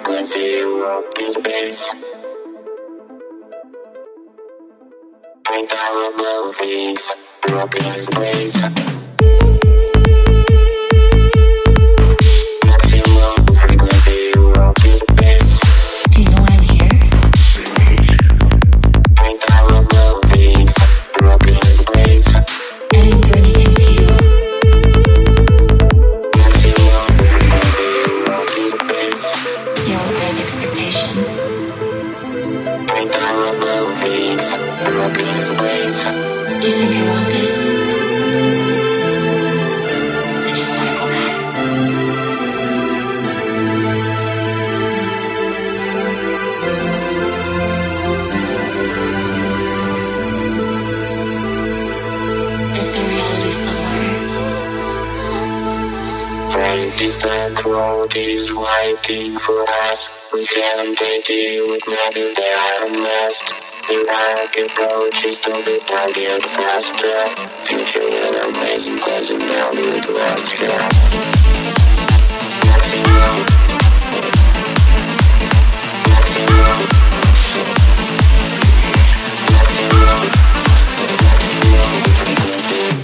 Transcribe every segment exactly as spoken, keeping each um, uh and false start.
frequency, walk in space. Infallible things, broken in space. Maximum frequency, walk in space. Do you know I'm here? Infallible things, broken in space. I didn't do anything to you. Maximum frequency, walk in space. Yo, I have expectations. Infallible things, broken in space. Do you think I want this? I just wanna go back. Is there reality somewhere? twenty-fifth road is waiting for us. We can't take it with maybe they are unrest. The dark approaches to the target faster. Future will amazing, pleasant now with last gap. Maximum. Maximum. Maximum. Maximum frequency.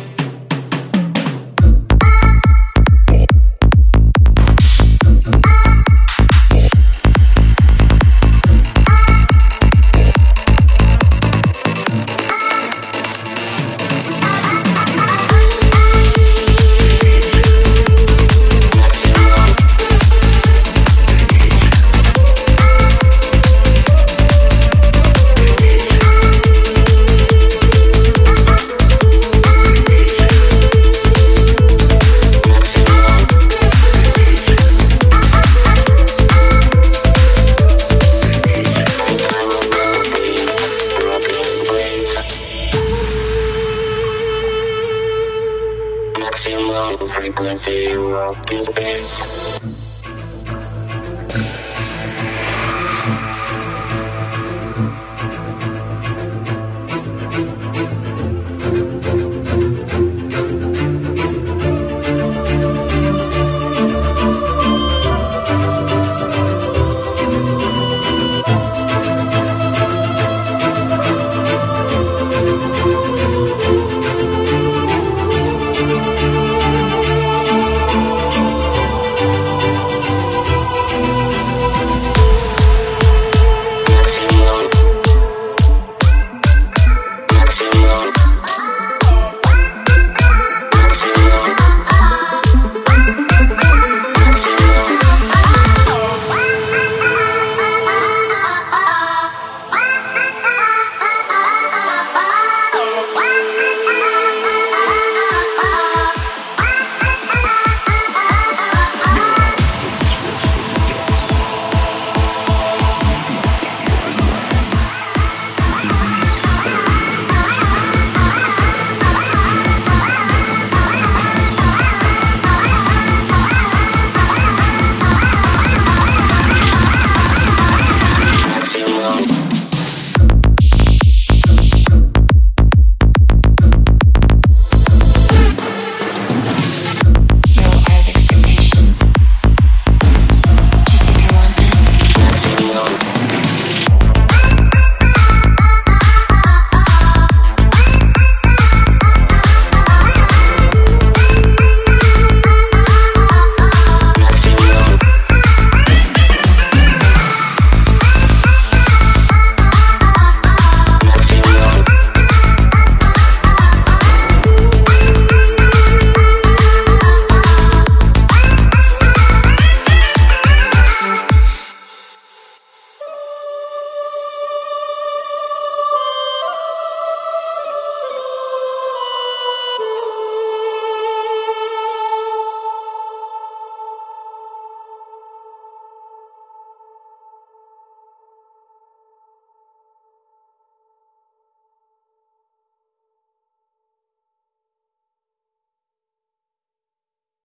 Maximum frequency, walk in space.